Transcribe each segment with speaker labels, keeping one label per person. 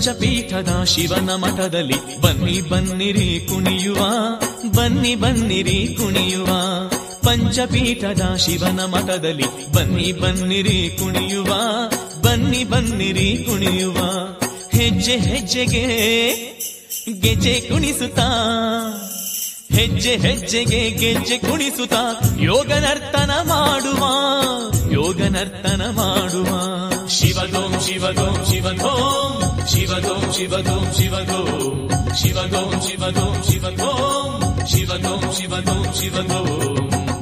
Speaker 1: ಪಂಚಪೀಠದ ಶಿವನ ಮಠದಲ್ಲಿ ಬನ್ನಿ ಬನ್ನಿರಿ ಕುಣಿಯುವ, ಬನ್ನಿ ಬನ್ನಿರಿ ಕುಣಿಯುವ. ಪಂಚಪೀಠದ ಶಿವನ ಮಠದಲ್ಲಿ ಬನ್ನಿ ಬನ್ನಿರಿ ಕುಣಿಯುವ, ಬನ್ನಿ ಬನ್ನಿರಿ ಕುಣಿಯುವ. ಹೆಜ್ಜೆ ಹೆಜ್ಜೆಗೆ ಗೆಜ್ಜೆ ಕುಣಿಸುತ್ತಾ, ಹೆಜ್ಜೆ ಹೆಜ್ಜೆಗೆ ಗೆಜ್ಜೆ ಕುಣಿಸುತ್ತಾ ಯೋಗ ನರ್ತನ ಮಾಡುವ, ಯೋಗ ನರ್ತನ ಮಾಡುವ. ಶಿವಗೋಂ ಶಿವಗೋಂ ಶಿವಗೋಂ, ಶಿವಗೋಂ ಶಿವಗೋಂ ಶಿವಗೋಂ, ಶಿವಗೋಂ ಶಿವಗೋಂ ಶಿವಗೋಂ, ಶಿವಗೋಂ ಶಿವಗೋಂ ಶಿವಗೋಂ.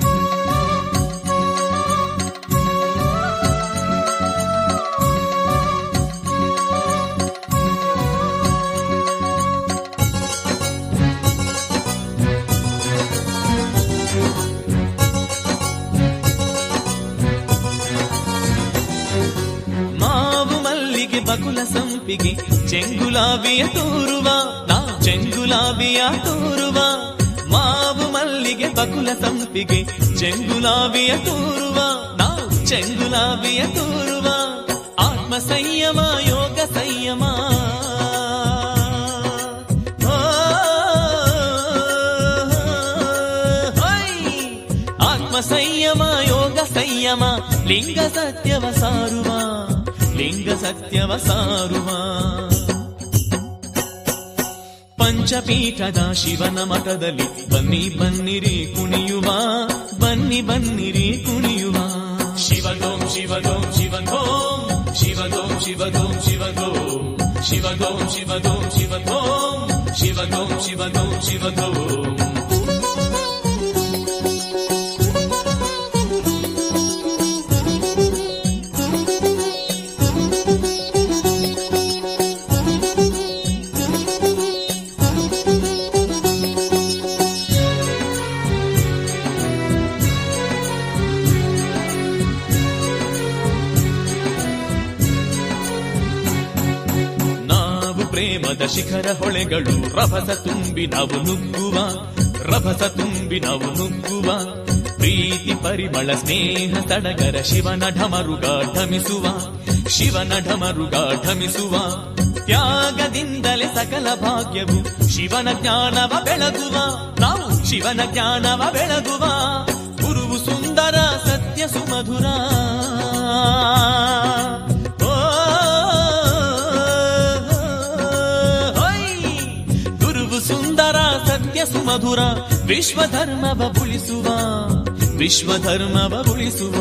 Speaker 1: ಬಕುಲ ಸಂಪಿಗೆ ಚೆಂಗುಲಾಬಿಯ ತೋರುವ, ನಾವು ಚೆಂಗುಲಾಬಿಯ ತೋರುವ. ಮಾವು ಮಲ್ಲಿಗೆ ಬಕುಲ ಸಂಪಿಗೆ ಚೆಂಗುಲಾಬಿಯ ತೋರುವ, ನಾವು ಚೆಂಗುಲಾಬಿಯ ತೋರುವ. ಆತ್ಮ ಸಂಯಮ ಯೋಗ ಸಂಯಮ, ಆತ್ಮ ಸಂಯಮ ಯೋಗ ಸಂಯಮ. ಲಿಂಗ ಸತ್ಯವ ಸಾರುವ, ಲಿಂಗ ಸತ್ಯವ ಸಾರುವ. ಪಂಚಪೀಠದ ಶಿವನ ಮಠದಲ್ಲಿ ಬನ್ನಿ ಬನ್ನಿರಿ ಕುಣಿಯುವ, ಬನ್ನಿ ಬನ್ನಿರಿ ಕುಣಿಯುವ. ಶಿವಗೋಂ ಶಿವಗೋಂ ಶಿವಗೋಂ, ಶಿವಗೋಂ ಶಿವಗೋಂ ಶಿವಗೋಂ, ಶಿವಗೋಂ ಶಿವಗೋಂ ಶಿವಗೋಂ, ಶಿವಗೋಂ ಶಿವಗೋಂ ಶಿವಗೋಂ. ಪ್ರೇಮದ ಶಿಖರ ಹೊಳೆಗಳು ರಭಸ ತುಂಬಿ ನಾವು ನುಗ್ಗುವ, ರಭಸ ತುಂಬಿ ನಾವು ನುಗ್ಗುವ. ಪ್ರೀತಿ ಪರಿಮಳ ಸ್ನೇಹ ಸಡಗರ ಶಿವನ ಢಮರುಗ ಢಮಿಸುವ, ಶಿವನ ಢಮರುಗ ಢಮಿಸುವ. ತ್ಯಾಗದಿಂದಲೇ ಸಕಲ ಭಾಗ್ಯವು ಶಿವನ ಜ್ಞಾನವ ಬೆಳಗುವ, ನಾವು ಶಿವನ ಜ್ಞಾನವ ಬೆಳಗುವ. ಗುರುವು ಸುಂದರ ಸತ್ಯ ಸುಮಧುರ, ಸುಂದರ ಸತ್ಯ ಸುಮಧುರ. ವಿಶ್ವಧರ್ಮವ ಉಳಿಸುವ, ವಿಶ್ವಧರ್ಮವ ಉಳಿಸುವ.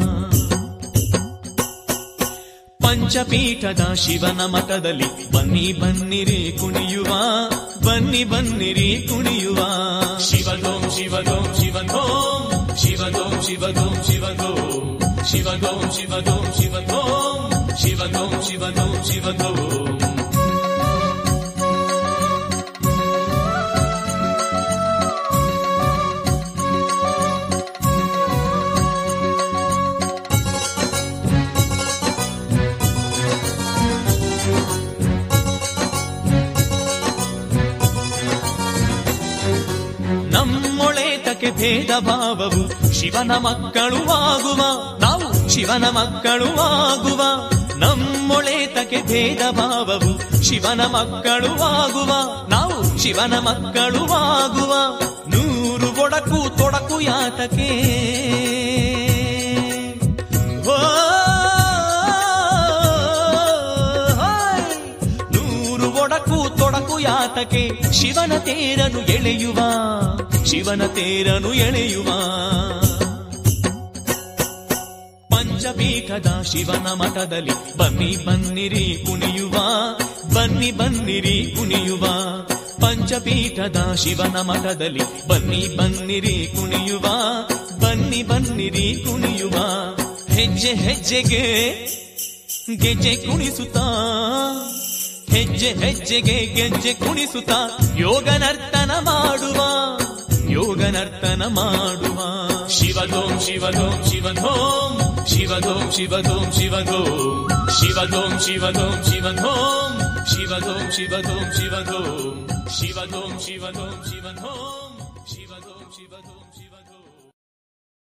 Speaker 1: ಪಂಚಪೀಠದ ಶಿವನ ಮಠದಲ್ಲಿ ಬನ್ನಿ ಬನ್ನಿರಿ ಕುಣಿಯುವ, ಬನ್ನಿ ಬನ್ನಿರಿ ಕುಣಿಯುವ. ಶಿವಗೋಂ ಶಿವಗೋಂ ಶಿವಗೋಂ, ಶಿವಗೋಂ ಶಿವಗೋಂ ಶಿವಗೋಂ, ಶಿವಗೋಂ ಶಿವಗೋಂ ಶಿವಗೋಂ, ಶಿವಗೋಂ ಶಿವಗೋಂ ಶಿವಗೋಂ. ನಮ್ಮೊಳೆತಕ್ಕೆ ಭೇದ ಭಾವವು ಶಿವನ ಮಕ್ಕಳು ಆಗುವ, ನಾವು ಶಿವನ ಮಕ್ಕಳು ಆಗುವ. ನಮ್ಮೊಳೆತಕ್ಕೆ ಭೇದ ಭಾವವು ಶಿವನ ಮಕ್ಕಳು ಆಗುವ, ನಾವು ಶಿವನ ಮಕ್ಕಳು ಆಗುವ. ನೂರು ಒಡಕು ತೊಡಕು ಯಾತಕ್ಕೆ, ನೂರು ಒಡಕು ತೊಡಕು ಯಾತಕ್ಕೆ. ಶಿವನ ತೇರನು ಎಳೆಯುವ, ಶಿವನ ತೇರನು ಎಳೆಯುವ. ಪಂಚಪೀಠದ ಶಿವನ ಮಠದಲ್ಲಿ ಬನ್ನಿ ಬನ್ನಿರಿ ಕುಣಿಯುವ, ಬನ್ನಿ ಬನ್ನಿರಿ ಕುಣಿಯುವ. ಪಂಚಪೀಠದ ಶಿವನ ಮಠದಲ್ಲಿ ಬನ್ನಿ ಬನ್ನಿರಿ ಕುಣಿಯುವ, ಬನ್ನಿ ಬನ್ನಿರಿ ಕುಣಿಯುವ. ಹೆಜ್ಜೆ ಹೆಜ್ಜೆಗೆ ಗೆಜ್ಜೆ ಕುಣಿಸುತ್ತಾ, ಹೆಜ್ಜೆ ಹೆಜ್ಜೆಗೆ ಗೆಜ್ಜೆ ಕುಣಿಸುತ್ತಾ ಯೋಗ ನರ್ತನ ಮಾಡುವ, ಯೋಗ ನರ್ತನ ಮಾಡುವ. ಶಿವಗೋಂ ಶಿವಗೋಂ ಶಿವಗೋಂ, ಶಿವಗೋಂ ಶಿವಗೋಂ ಶಿವಗೋಂ, ಶಿವಗೋಂ ಶಿವಗೋಂ ಶಿವಗೋಂ, ಶಿವಗೋಂ ಶಿವಗೋಂ ಶಿವಗೋಂ, ಶಿವಗೋಂ ಶಿವಗೋಂ ಶಿವಗೋಂ, ಶಿವಗೋಂ ಶಿವಗೋಂ ಶಿವಗೋಂ.